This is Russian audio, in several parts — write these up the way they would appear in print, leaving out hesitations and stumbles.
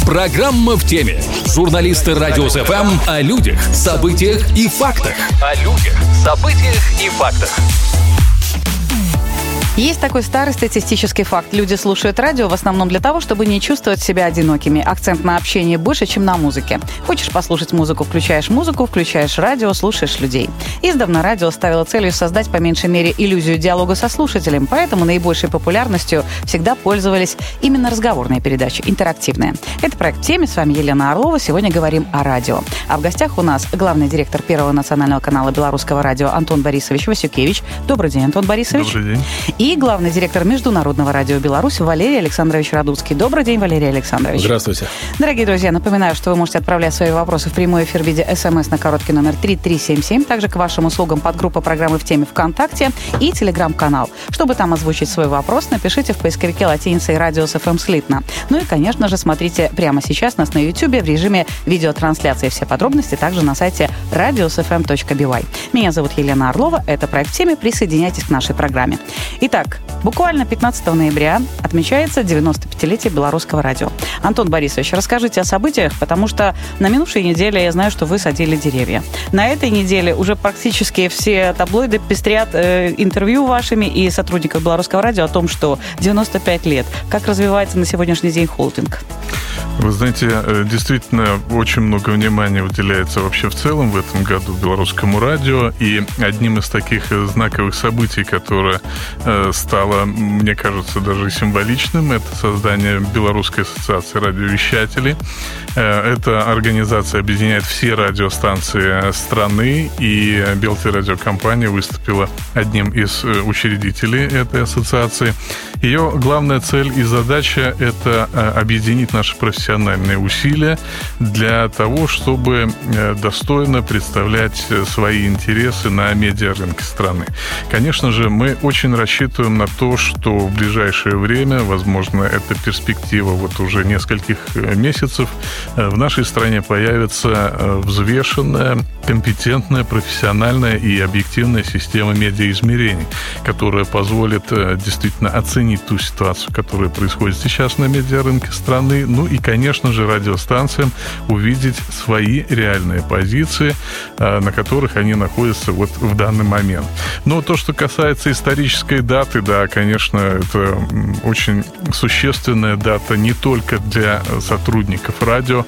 Программа в теме. Журналисты Радио СФМ о людях, событиях и фактах. Есть такой старый статистический факт. Люди слушают радио в основном для того, чтобы не чувствовать себя одинокими. Акцент на общении больше, чем на музыке. Хочешь послушать музыку, включаешь радио, слушаешь людей. Издавна радио ставило целью создать по меньшей мере иллюзию диалога со слушателем, поэтому наибольшей популярностью всегда пользовались именно разговорные передачи, интерактивные. Это проект «В теме». С вами Елена Орлова. Сегодня говорим о радио. А в гостях у нас главный директор Первого национального канала Белорусского радио Антон Борисович Васюкевич. Добрый день, Антон Борисович. Добрый день. И главный директор Международного радио Беларусь Валерий Александрович Радуцкий. Добрый день, Валерий Александрович. Здравствуйте. Дорогие друзья, напоминаю, что вы можете отправлять свои вопросы в прямой эфир в виде СМС на короткий номер 3377. Также к вашим услугам подгруппа программы «В теме» ВКонтакте и телеграм-канал. Чтобы там озвучить свой вопрос, напишите в поисковике латиницей «Радио СФМ» слитно. Ну и, конечно же, смотрите прямо сейчас нас на YouTube в режиме видеотрансляции. Все подробности также на сайте radiosfm.by. Меня зовут Елена Орлова. Это проект «В теме». Присоединяйтесь к нашей программе. Итак, буквально 15 ноября отмечается 95-летие Белорусского радио. Антон Борисович, расскажите о событиях, потому что на минувшей неделе я знаю, что вы садили деревья. На этой неделе уже практически все таблоиды пестрят интервью вашими и сотрудников Белорусского радио о том, что 95 лет. Как развивается на сегодняшний день холдинг? Вы знаете, действительно, очень много внимания уделяется вообще в целом в этом году Белорусскому радио. И одним из таких знаковых событий, которое стало, мне кажется, даже символичным, это создание Белорусской ассоциации радиовещателей. Эта организация объединяет все радиостанции страны, и Белтелерадиокомпания выступила одним из учредителей этой ассоциации. Ее главная цель и задача – это объединить наши профессиональные усилия для того, чтобы достойно представлять свои интересы на медиарынке страны. Конечно же, мы очень рассчитываем на то, что в ближайшее время, возможно, это перспектива вот уже нескольких месяцев, в нашей стране появится взвешенная, компетентная, профессиональная и объективная система медиаизмерений, которая позволит действительно оценить ту ситуацию, которая происходит сейчас на медиарынке страны, ну и, конечно же, радиостанциям увидеть свои реальные позиции, на которых они находятся вот в данный момент. Но то, что касается исторической даты, да, конечно, это очень существенная дата не только для сотрудников радио.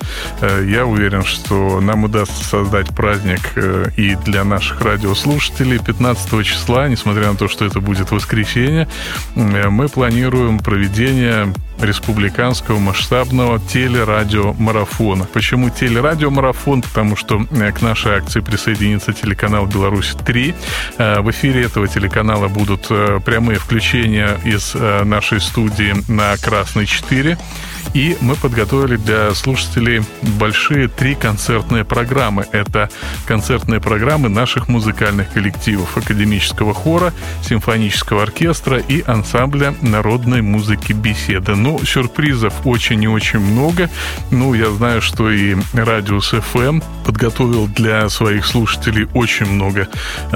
Я уверен, что нам удастся создать праздник и для наших радиослушателей 15 числа, несмотря на то, что это будет воскресенье, мы планируем проведение республиканского масштабного телерадиомарафона. Почему телерадиомарафон? Потому что к нашей акции присоединится телеканал «Беларусь-3». В эфире этого телеканала будут прямые включения из нашей студии на Красной 4. И мы подготовили для слушателей большие 3 концертные программы. Это концертные программы наших музыкальных коллективов: академического хора, симфонического оркестра и ансамбля народной музыки «Беседа». Ну, сюрпризов очень и очень много. Ну, я знаю, что и Радиус ФМ подготовил для своих слушателей очень много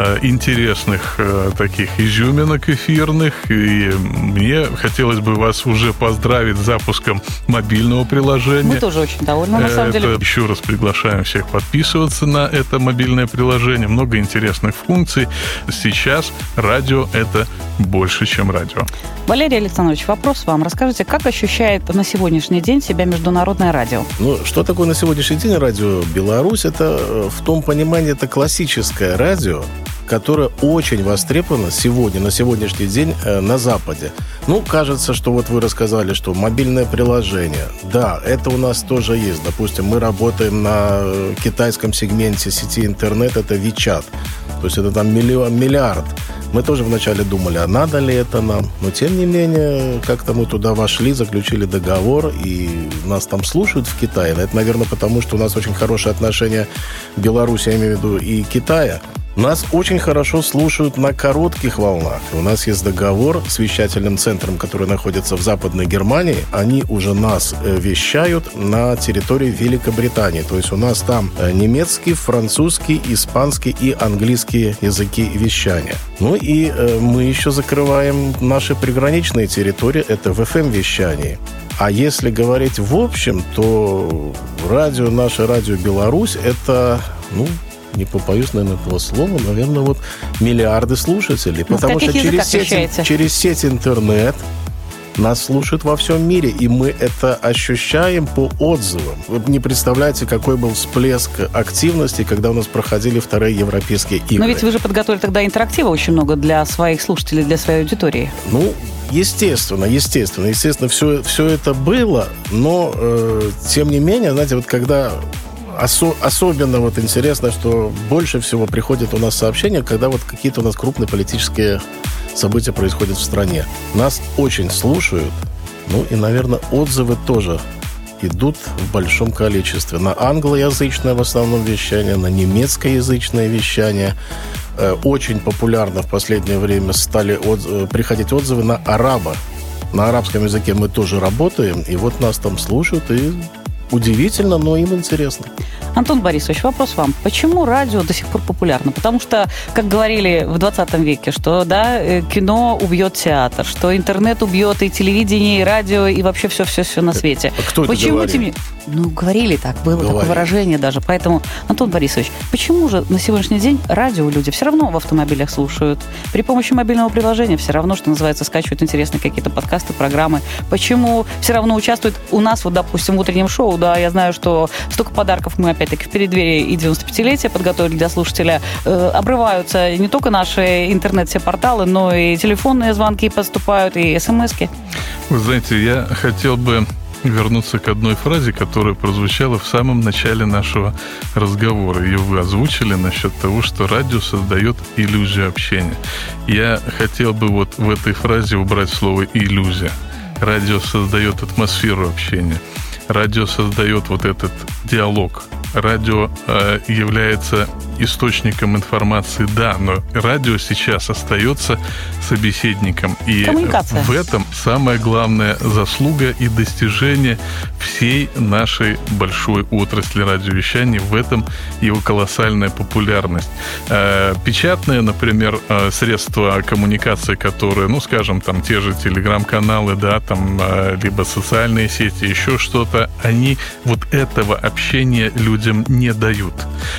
интересных таких изюминок эфирных. И мне хотелось бы вас уже поздравить с запуском мобильного приложения. Мы тоже очень довольны, на самом деле. Еще раз приглашаем всех подписываться на это мобильное приложение. Много интересных функций. Сейчас радио — это больше, чем радио. Валерий Александрович, вопрос вам. Расскажите, как ощущает на сегодняшний день себя Международное радио? Ну, что такое на сегодняшний день радио Беларусь? Это в том понимании, это классическое радио, которое очень востребовано сегодня, на сегодняшний день на Западе. Ну, кажется, что вот вы рассказали, что мобильное приложение. Да, это у нас тоже есть. Допустим, мы работаем на китайском сегменте сети интернет, это WeChat. То есть это там миллиард. Мы тоже вначале думали, а надо ли это нам? Но, тем не менее, как-то мы туда вошли, заключили договор, и нас там слушают в Китае. Это, наверное, потому что у нас очень хорошие отношения Беларуси, я имею в виду, и Китая. Нас очень хорошо слушают на коротких волнах. У нас есть договор с вещательным центром, который находится в Западной Германии. Они уже нас вещают на территории Великобритании. То есть у нас там немецкий, французский, испанский и английские языки вещания. Ну и мы еще закрываем наши приграничные территории. Это в FM-вещании. А если говорить в общем, то наше радио «Беларусь» — это, не побоюсь, наверное, этого слова, наверное, вот миллиарды слушателей. Потому что через сеть интернет нас слушают во всем мире, и мы это ощущаем по отзывам. Вы не представляете, какой был всплеск активности, когда у нас проходили вторые европейские игры. Но ведь вы же подготовили тогда интерактива очень много для своих слушателей, для своей аудитории. Естественно, все это было, но тем не менее, знаете, вот когда особенно вот интересно, что больше всего приходит у нас сообщения, когда вот какие-то у нас крупные политические события происходят в стране. Нас очень слушают, и, наверное, отзывы тоже идут в большом количестве. На англоязычное в основном вещание, на немецкоязычное вещание. Очень популярно в последнее время стали приходить отзывы на араба. На арабском языке мы тоже работаем, и вот нас там слушают, и удивительно, но им интересно. Антон Борисович, вопрос вам. Почему радио до сих пор популярно? Потому что, как говорили в 20 веке, что кино убьет театр, что интернет убьет и телевидение, и радио, и вообще все на свете. А кто это говорил? Говорили так, было такое выражение даже. Поэтому, Антон Борисович, почему же на сегодняшний день радио люди все равно в автомобилях слушают? При помощи мобильного приложения все равно, что называется, скачивают интересные какие-то подкасты, программы. Почему все равно участвуют у нас, допустим, в утреннем шоу? Да, я знаю, что столько подарков мы опять-таки в преддверии и 95-летия подготовили для слушателя. Обрываются не только наши интернет, все порталы, но и телефонные звонки поступают, и смски. Вы знаете, я хотел бы вернуться к одной фразе, которая прозвучала в самом начале нашего разговора. Ее вы озвучили насчет того, что радио создает иллюзию общения. Я хотел бы вот в этой фразе убрать слово «иллюзия». Радио создает атмосферу общения. Радио создает вот этот диалог. Радио является источником информации, да, но радио сейчас остается собеседником. И коммуникация. В этом самая главная заслуга и достижение всей нашей большой отрасли радиовещания. В этом его колоссальная популярность. Печатные, например, средства коммуникации, которые, скажем, там те же телеграм-каналы, да, там, либо социальные сети, еще что-то, они вот этого общения людям не дают.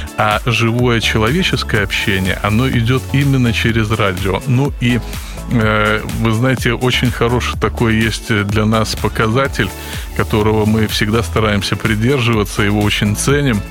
А живое человеческое общение, оно идет именно через радио. И вы знаете, очень хороший такой есть для нас показатель, которого мы всегда стараемся придерживаться, его очень ценим.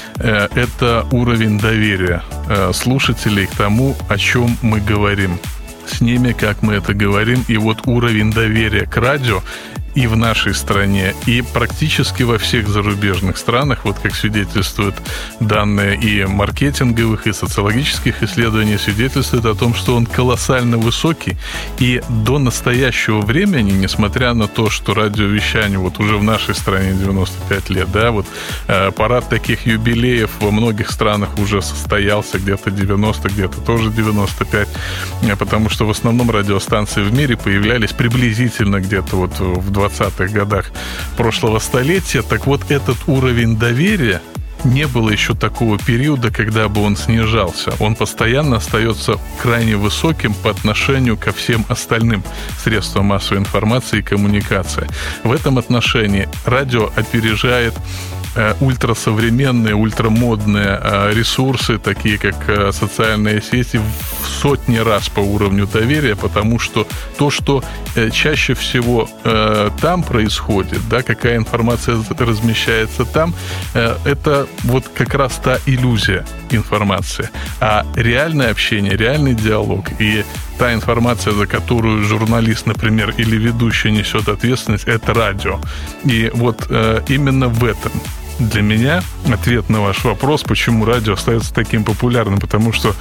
Это уровень доверия слушателей к тому, о чем мы говорим. С ними, как мы это говорим. И вот уровень доверия к радио и в нашей стране, и практически во всех зарубежных странах, вот как свидетельствуют данные и маркетинговых, и социологических исследований, свидетельствует о том, что он колоссально высокий. И до настоящего времени, несмотря на то, что радиовещание вот уже в нашей стране 95 лет, да, вот парад таких юбилеев во многих странах уже состоялся, где-то 90, где-то тоже 95, потому что в основном радиостанции в мире появлялись приблизительно где-то вот в 20-х годах прошлого столетия. Так вот, этот уровень доверия, не было еще такого периода, когда бы он снижался. Он постоянно остается крайне высоким по отношению ко всем остальным средствам массовой информации и коммуникации. В этом отношении радио опережает ультрасовременные, ультрамодные ресурсы, такие как социальные сети, в сотни раз по уровню доверия, потому что то, что чаще всего там происходит, да, какая информация размещается там, это вот как раз та иллюзия информации. А реальное общение, реальный диалог и та информация, за которую журналист, например, или ведущий несет ответственность, это радио. И вот именно в этом для меня ответ на ваш вопрос, почему радио остается таким популярным, потому что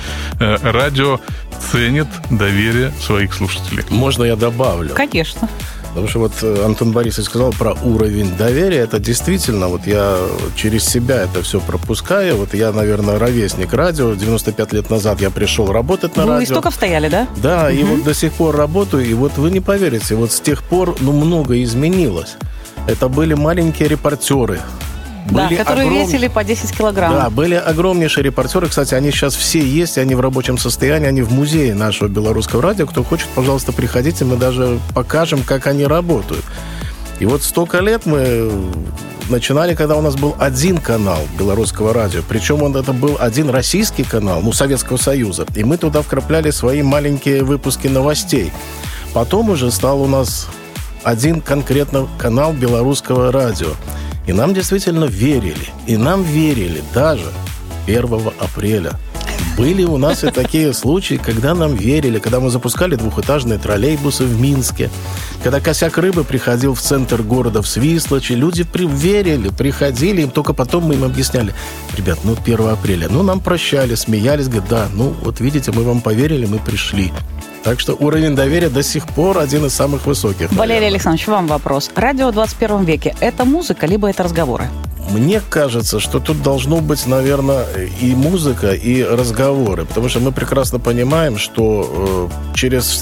радио ценит доверие своих слушателей. Можно я добавлю? Конечно. Потому что вот Антон Борисович сказал про уровень доверия. Это действительно, вот я через себя это все пропускаю. Вот я, наверное, ровесник радио. 95 лет назад я пришел работать на радио. Вы истоков стояли, да? Да, и вот до сих пор работаю. И вот вы не поверите, вот с тех пор, много изменилось. Это были маленькие репортеры. Да, которые весили по 10 килограмм. Да, были огромнейшие репортеры. Кстати, они сейчас все есть, они в рабочем состоянии, они в музее нашего белорусского радио. Кто хочет, пожалуйста, приходите, мы даже покажем, как они работают. И вот столько лет мы начинали, когда у нас был один канал белорусского радио. Причем это был один российский канал, Советского Союза. И мы туда вкрапляли свои маленькие выпуски новостей. Потом уже стал у нас один конкретно канал белорусского радио. И нам действительно верили. И нам верили даже 1 апреля. Были у нас и такие случаи, когда нам верили, когда мы запускали двухэтажные троллейбусы в Минске, когда «Косяк рыбы» приходил в центр города, в Свислочи, люди верили, приходили, и только потом мы им объясняли: ребят, 1 апреля, нам прощали, смеялись, говорят, да, вот видите, мы вам поверили, мы пришли. Так что уровень доверия до сих пор один из самых высоких. Валерий Александрович, вам вопрос. Радио в 21 веке – это музыка, либо это разговоры? Мне кажется, что тут должно быть, наверное, и музыка, и разговоры. Потому что мы прекрасно понимаем, что через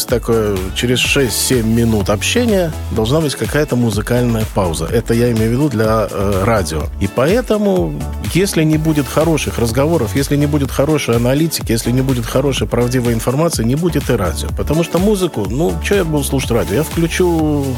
6-7 минут общения должна быть какая-то музыкальная пауза. Это я имею в виду для радио. И поэтому, если не будет хороших разговоров, если не будет хорошей аналитики, если не будет хорошей правдивой информации, не будет и радио. Потому что музыку, что я буду слушать радио? Я включу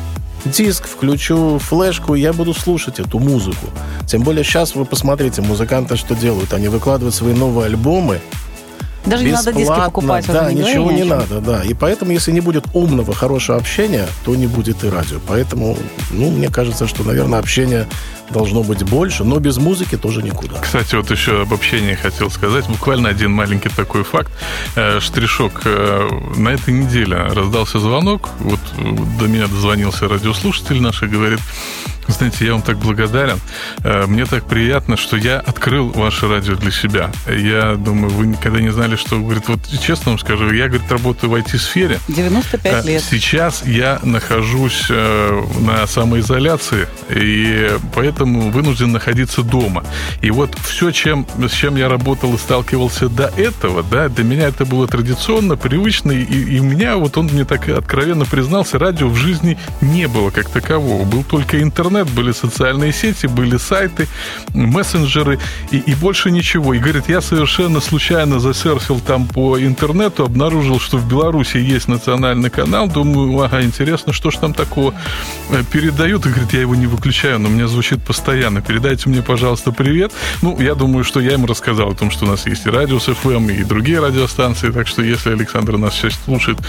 диск, включу флешку, и я буду слушать эту музыку. Тем более сейчас вы посмотрите, музыканты что делают. Они выкладывают свои новые альбомы. Даже не надо диски покупать. Да, ничего не надо, да. И поэтому, если не будет умного, хорошего общения, то не будет и радио. Поэтому, мне кажется, что, наверное, общение должно быть больше, но без музыки тоже никуда. Кстати, вот еще об общении хотел сказать. Буквально один маленький такой факт. Штришок. На этой неделе раздался звонок. Вот до меня дозвонился радиослушатель наш и говорит: знаете, я вам так благодарен. Мне так приятно, что я открыл ваше радио для себя. Я думаю, вы никогда не знали, что... Говорит, вот честно вам скажу, я, говорит, работаю в IT-сфере. 95 лет. Сейчас я нахожусь на самоизоляции, и поэтому вынужден находиться дома. И вот все, с чем я работал и сталкивался до этого, да, для меня это было традиционно, привычно, и у меня, вот он мне так откровенно признался, радио в жизни не было как такового. Был только интернет, были социальные сети, были сайты, мессенджеры и больше ничего. И говорит, я совершенно случайно засерфил там по интернету, обнаружил, что в Беларуси есть национальный канал. Думаю, интересно, что ж там такого передают. И говорит, я его не выключаю, но у меня звучит постоянно. Передайте мне, пожалуйста, привет. Я думаю, что я ему рассказал о том, что у нас есть и Радиус ФМ, и другие радиостанции. Так что, если Александр нас сейчас слушает,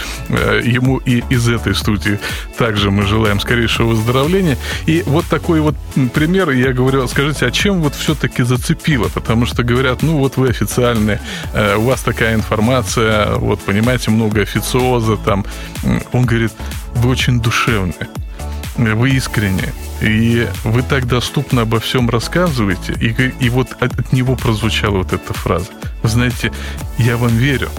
ему и из этой студии также мы желаем скорейшего выздоровления. И вот такой вот пример. Я говорю, скажите, а чем вот все-таки зацепило? Потому что говорят, вот вы официальные, у вас такая информация, вот, понимаете, много официоза там. Он говорит, вы очень душевные, вы искренние, и вы так доступно обо всем рассказываете, и вот от него прозвучала вот эта фраза. Вы знаете, я вам верю.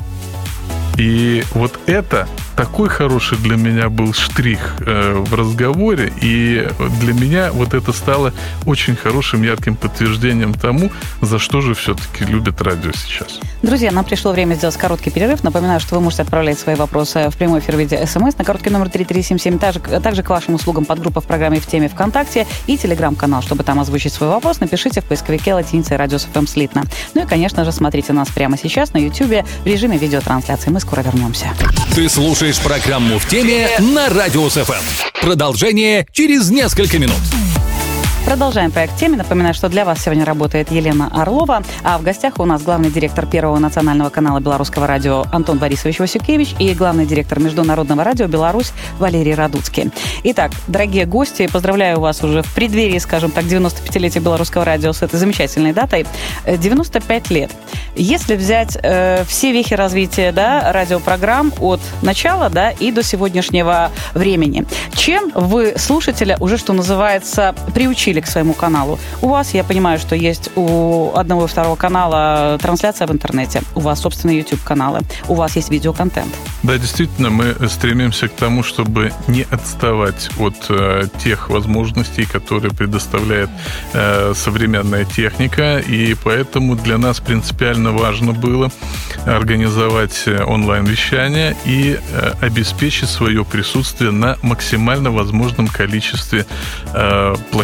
И вот это такой хороший для меня был штрих в разговоре, и для меня вот это стало очень хорошим, ярким подтверждением тому, за что же все-таки любят радио сейчас. Друзья, нам пришло время сделать короткий перерыв. Напоминаю, что вы можете отправлять свои вопросы в прямой эфир в виде СМС на короткий номер 3377, также к вашим услугам подгруппа в программе «В теме» ВКонтакте и телеграм-канал. Чтобы там озвучить свой вопрос, напишите в поисковике латиницей «Радиус ФМ» слитно. И, конечно же, смотрите нас прямо сейчас на YouTube в режиме видеотрансляции. Мы скоро вернемся. Ты слушаешь программу «В теме» на Радиус ФМ. Продолжение через несколько минут. Продолжаем проект «Теме». Напоминаю, что для вас сегодня работает Елена Орлова, а в гостях у нас главный директор Первого национального канала Белорусского радио Антон Борисович Васюкевич и главный директор Международного радио «Беларусь» Валерий Радуцкий. Итак, дорогие гости, поздравляю вас уже в преддверии, скажем так, 95-летия Белорусского радио с этой замечательной датой. 95 лет. Если взять все вехи развития радиопрограмм от начала и до сегодняшнего времени, чем вы слушателя уже, что называется, приучили к своему каналу? У вас, я понимаю, что есть у одного и второго канала трансляция в интернете, у вас собственные YouTube-каналы, у вас есть видеоконтент. Да, действительно, мы стремимся к тому, чтобы не отставать от тех возможностей, которые предоставляет современная техника, и поэтому для нас принципиально важно было организовать онлайн-вещание и обеспечить свое присутствие на максимально возможном количестве площадок.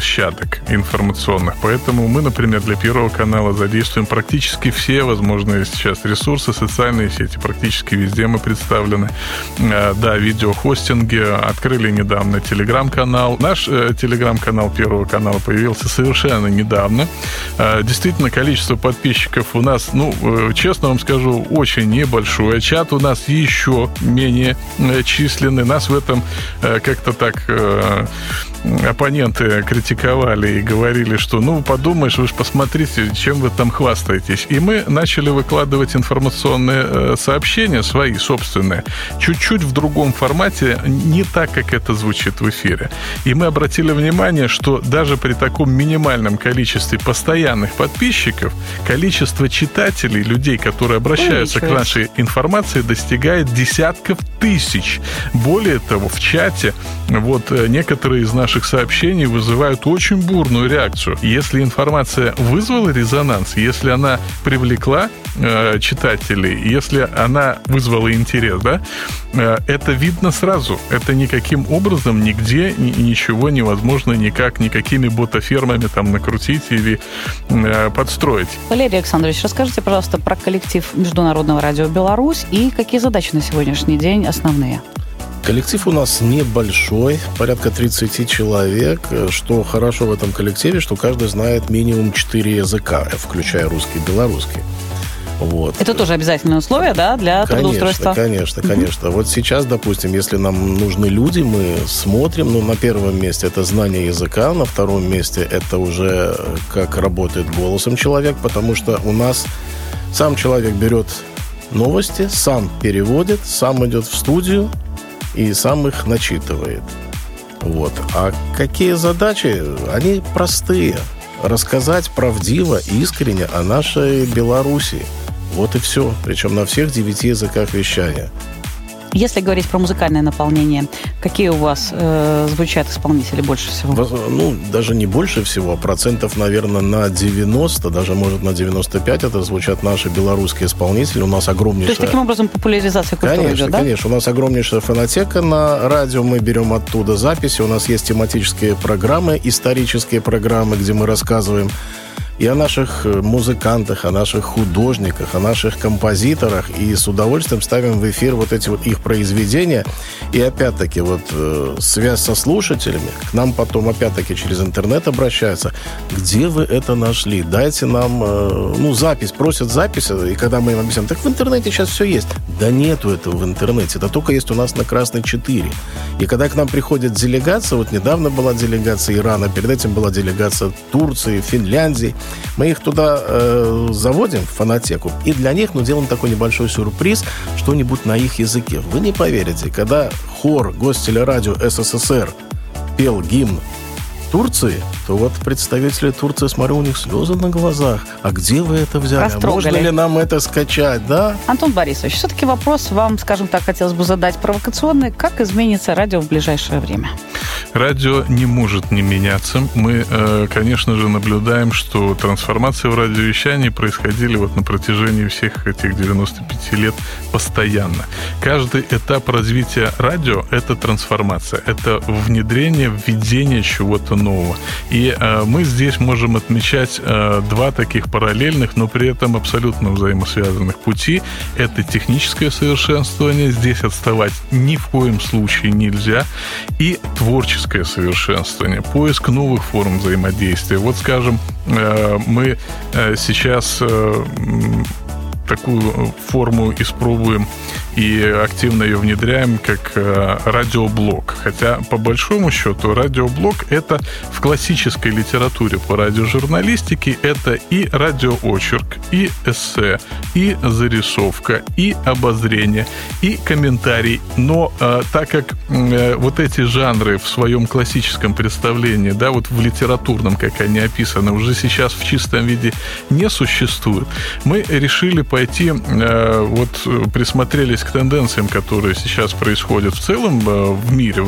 площадок информационных. Поэтому мы, например, для Первого канала задействуем практически все возможные сейчас ресурсы, социальные сети. Практически везде мы представлены. Да, видеохостинги. Открыли недавно телеграм-канал. Наш телеграм-канал Первого канала появился совершенно недавно. Действительно, количество подписчиков у нас, честно вам скажу, очень небольшое. Чат у нас еще менее численный. Нас в этом как-то так оппоненты критиковали и говорили, что, подумаешь, вы же посмотрите, чем вы там хвастаетесь. И мы начали выкладывать информационные сообщения свои, собственные, чуть-чуть в другом формате, не так, как это звучит в эфире. И мы обратили внимание, что даже при таком минимальном количестве постоянных подписчиков, количество читателей, людей, которые обращаются к нашей информации, достигает десятков тысяч. Более того, в чате некоторые из наших сообщений вызывают очень бурную реакцию. Если информация вызвала резонанс, если она привлекла читателей, если она вызвала интерес, это видно сразу. Это никаким образом нигде ничего невозможно никакими ботафермами там накрутить или подстроить. Валерий Александрович, расскажите, пожалуйста, про коллектив Международного радио «Беларусь» и какие задачи на сегодняшний день основные? Коллектив у нас небольшой, порядка 30 человек. Что хорошо в этом коллективе, что каждый знает минимум 4 языка, включая русский и белорусский. Это тоже обязательное условие, да, для трудоустройства? Конечно. Вот сейчас, допустим, если нам нужны люди, мы смотрим, на первом месте это знание языка, на втором месте это уже как работает голосом человек, потому что у нас сам человек берет новости, сам переводит, сам идет в студию и сам их начитывает. А какие задачи? Они простые. Рассказать правдиво, искренне о нашей Беларуси. Вот и все. Причем на всех 9 языках вещания. Если говорить про музыкальное наполнение, какие у вас звучат исполнители больше всего? Даже не больше всего, а процентов, наверное, на 90, даже, может, на 95 это звучат наши белорусские исполнители. У нас огромнейшая... То есть, таким образом, популяризация культуры идет, да? Конечно. У нас огромнейшая фонотека на радио, мы берем оттуда записи. У нас есть тематические программы, исторические программы, где мы рассказываем и о наших музыкантах, о наших художниках, о наших композиторах. И с удовольствием ставим в эфир эти их произведения. И опять-таки связь со слушателями. К нам потом опять-таки через интернет обращаются. Где вы это нашли? Дайте нам запись. Просят запись. И когда мы им объясняем, так в интернете сейчас все есть. Да нету этого в интернете. Это только есть у нас на Красной 4. И когда к нам приходит делегация, недавно была делегация Ирана, перед этим была делегация Турции, Финляндии, мы их туда заводим в фонотеку, и для них делаем такой небольшой сюрприз, что-нибудь на их языке. Вы не поверите, когда хор Гостелерадио СССР пел гимн Турции, то представители Турции, смотрю, у них слезы на глазах. А где вы это взяли? Растрогали. Можно ли нам это скачать, да? Антон Борисович, все-таки вопрос вам, скажем так, хотелось бы задать провокационный. Как изменится радио в ближайшее время? Радио не может не меняться. Мы, конечно же, наблюдаем, что трансформации в радиовещании происходили на протяжении всех этих 95 лет постоянно. Каждый этап развития радио – это трансформация, это внедрение, введение чего-то нового. И мы здесь можем отмечать два таких параллельных, но при этом абсолютно взаимосвязанных пути. Это техническое совершенствование, здесь отставать ни в коем случае нельзя, и творческое совершенствование, поиск новых форм взаимодействия. Скажем, мы сейчас такую форму испробуем и активно ее внедряем как радиоблог. Хотя, по большому счету, радиоблог — это в классической литературе по радиожурналистике это и радиоочерк, и эссе, и зарисовка, и обозрение, и комментарий. Но так как эти жанры в своем классическом представлении, в литературном, как они описаны, уже сейчас в чистом виде не существуют, мы решили пойти, присмотрелись к тенденциям, которые сейчас происходят в целом в мире, в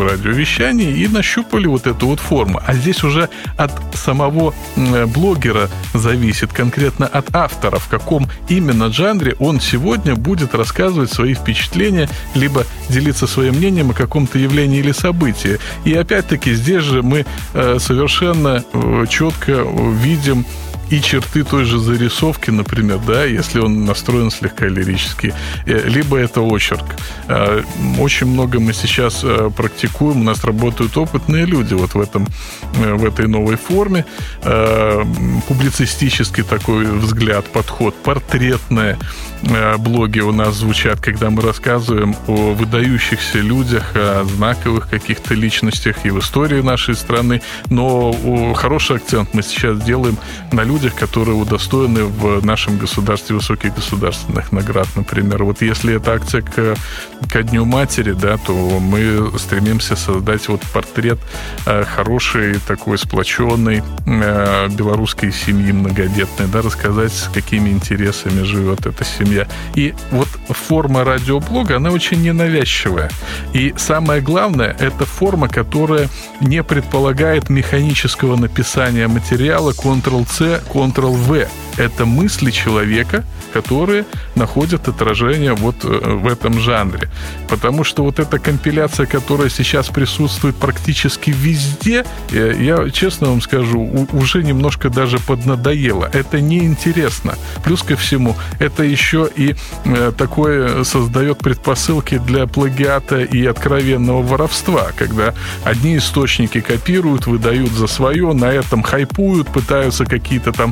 радиовещания и нащупали вот эту вот форму. А здесь уже от самого блогера зависит, конкретно от автора, в каком именно жанре он сегодня будет рассказывать свои впечатления, либо делиться своим мнением о каком-то явлении или событии. И опять-таки здесь же мы совершенно четко видим и черты той же зарисовки, например, да, если он настроен слегка лирически, либо это очерк. Очень много мы сейчас практикуем, у нас работают опытные люди вот в этой новой форме. Публицистический такой взгляд, подход, портретные блоги у нас звучат, когда мы рассказываем о выдающихся людях, о знаковых каких-то личностях и в истории нашей страны, но хороший акцент мы сейчас делаем на людях, которые удостоены в нашем государстве высоких государственных наград, например. Вот если это акция ко Дню матери, да, то мы стремимся создать вот портрет хорошей, такой сплоченной белорусской семьи многодетной, да, рассказать, с какими интересами живет эта семья. И вот форма радиоблога, она очень ненавязчивая. И самое главное, это форма, которая не предполагает механического написания материала Ctrl-C, Ctrl-V. Это мысли человека, которые находят отражение вот в этом жанре. Потому что вот эта компиляция, которая сейчас присутствует практически везде, я честно вам скажу, уже немножко даже поднадоело. Это неинтересно. Плюс ко всему, это еще и такое создает предпосылки для плагиата и откровенного воровства, когда одни источники копируют, выдают за свое, на этом хайпуют, пытаются какие-то там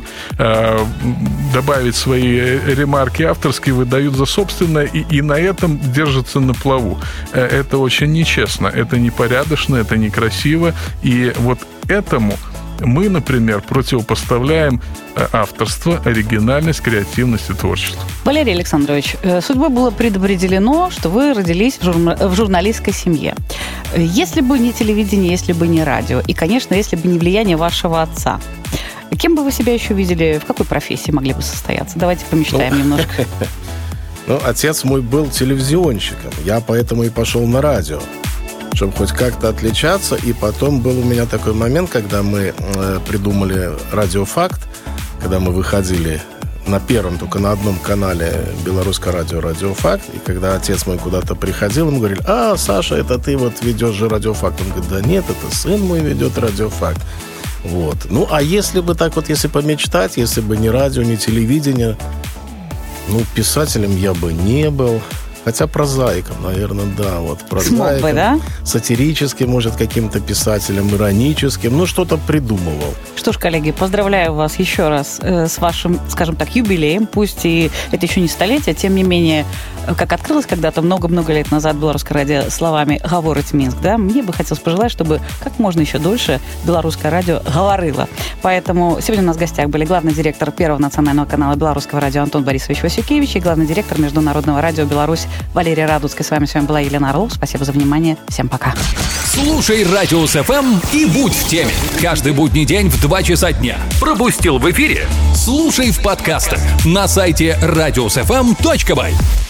добавить свои ремарки авторские, выдают за собственное, и на этом держатся на плаву. Это очень нечестно, это непорядочно, это некрасиво, и вот этому мы, например, противопоставляем авторство, оригинальность, креативность и творчество. Валерий Александрович, судьбой было предопределено, что вы родились в журналистской семье. Если бы не телевидение, если бы не радио, и, конечно, если бы не влияние вашего отца, кем бы вы себя еще видели, в какой профессии могли бы состояться? Давайте помечтаем немножко. Отец мой был телевизионщиком. Я поэтому и пошел на радио, чтобы хоть как-то отличаться. И потом был у меня такой момент, когда мы придумали «Радиофакт», когда мы выходили на первом, только на одном канале белорусское радио «Радиофакт». И когда отец мой куда-то приходил, ему говорили: Саша, это ты вот ведешь же «Радиофакт». Он говорит: да нет, это сын мой ведет «Радиофакт». Вот. А если бы так вот, если помечтать, если бы ни радио, ни телевидение, писателем я бы не был. Хотя прозаиком, наверное, да. Вот прозаиком, смог бы, да? Сатирическим, может, каким-то писателем, ироническим. Что-то придумывал. Что ж, коллеги, поздравляю вас еще раз с вашим, скажем так, юбилеем. Пусть и это еще не столетие, тем не менее, как открылось когда-то много-много лет назад белорусское радио словами «говорить Минск», да, мне бы хотелось пожелать, чтобы как можно еще дольше белорусское радио говорило. Поэтому сегодня у нас в гостях были главный директор Первого национального канала белорусского радио Антон Борисович Васюкевич и главный директор Международного радио «Беларусь» Валерия Радуцкая. С вами была Елена Орлов. Спасибо за внимание. Всем пока. Слушай Радиус ФМ и будь в теме. Каждый будний день в 2 часа дня. Пропустил в эфире? Слушай в подкастах на сайте radiusfm.by.